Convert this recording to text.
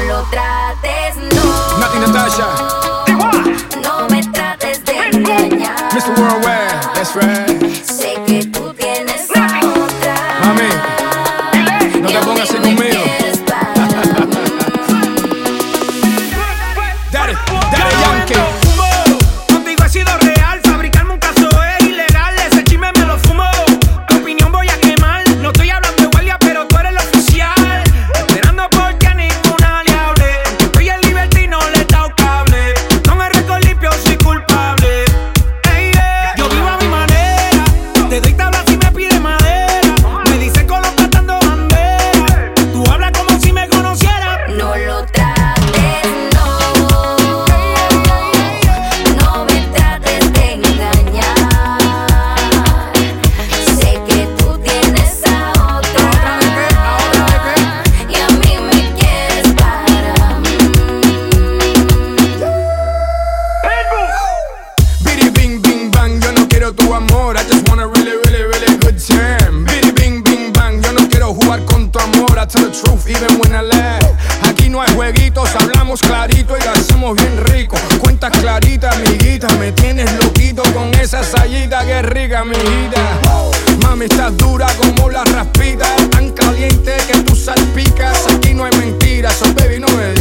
lo trates, no. Nati Natasha. No me trates de engañar. Mr. Worldwide, that's right. Sé que tú tienes a otra. Mami, no te pongas así conmigo. Daddy Yankee. Contigo he sido real, fabricarme un caso es ilegal. Ese chisme me lo fumo, tu opinión voy a quemar. No estoy hablando de guardia, pero tú eres el oficial. Esperando porque a ninguna le hable. Estoy en libertad y no le he dado cable. Con el récord limpio soy culpable. Hey, yeah. Yo vivo a mi manera, te doy tabla si me pide madera. Me dicen colocando bandera. Tú hablas como si me conocieras. No lo trates, no. No me trates de engañar. Sé que tú tienes a otra. Y a mí me quieres para mí. Biddy bing bing bang, yo no quiero tu amor. I just want a really, really, really good time. Biddy bing bing bang, yo no quiero jugar con tu amor. I tell the truth even when I lie. Aquí no hay jueguitos, hablamos clarito y lo hacemos bien rico. Cuentas claritas, amiguita, me tienes loquito con esa sayita que es rica, amiguita. Mami, estás dura como la raspita, tan caliente que tú salpicas. Aquí no hay mentiras, so baby, no me